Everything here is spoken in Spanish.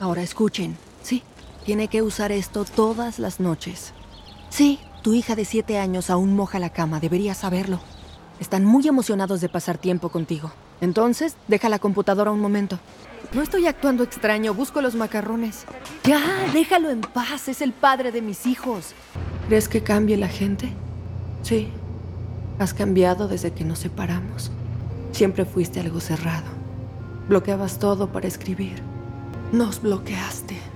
Ahora escuchen. Sí, tiene que usar esto todas las noches. Sí, tu hija de 7 años aún moja la cama, deberías saberlo. Están muy emocionados de pasar tiempo contigo. Entonces, deja la computadora un momento. No estoy actuando extraño, busco los macarrones. Ya, déjalo en paz, es el padre de mis hijos. ¿Crees que cambie la gente? Sí. Has cambiado desde que nos separamos. Siempre fuiste algo cerrado. Bloqueabas todo para escribir. Nos bloqueaste.